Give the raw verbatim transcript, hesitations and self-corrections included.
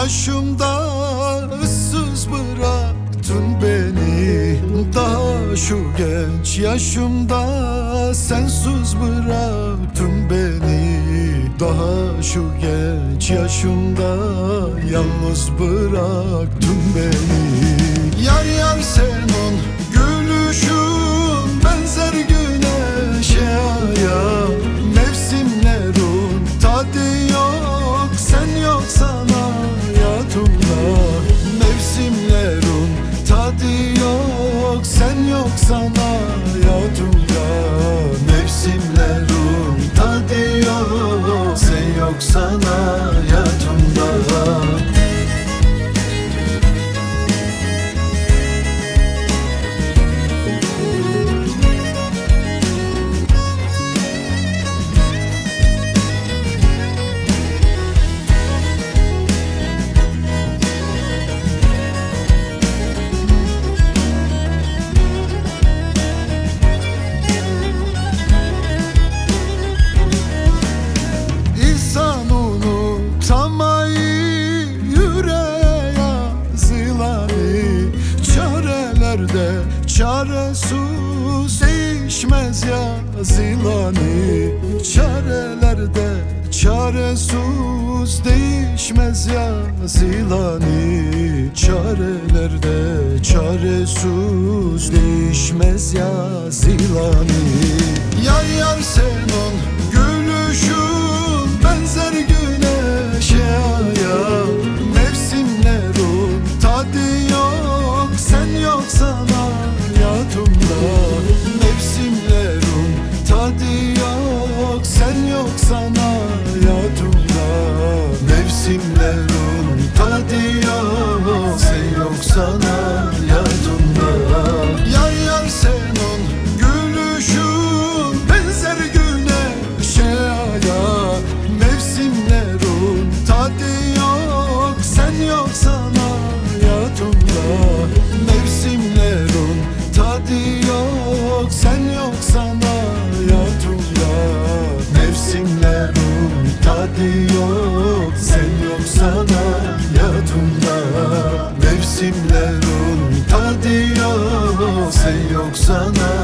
yaşımda ıssız bıraktın beni. Daha şu genç yaşımda sensiz bıraktın beni. Daha şu genç yaşımda yalnız bıraktın beni. Yar yar senin gülüşün benzer güneşe aya. Mevsimlerin tadı yok, sen yoksan hayatımda. Mevsimlerin tadı yok, sen yoksan hayatımda. Mevsimlerin tadı yok, sen yoksan hayatımda. Çaresiz değişmez yazılanı. Çarelerde çaresiz değişmez yazılanı. Çarelerde çaresiz değişmez yazılanı. Yar yar senin gülüşün benzer güneşe aya. Mevsimlerin tadı yok, sen yoksan hayatımda. Mevsimlerin tadı yok, sen yoksan hayatımda. Mevsimlerin tadı yok, sen yoksan hayatımda. Yar yar senin gülüşün benzer güneşe aya. Mevsimlerin tadı yok, sen yoksan hayatımda. Mevsimlerin tadı yok, sen yoksan hayatımda. Mevsimlerin tadı yok, sen yoksan hayatımda. Mevsimlerin tadı yok, sen yoksan hayatımda.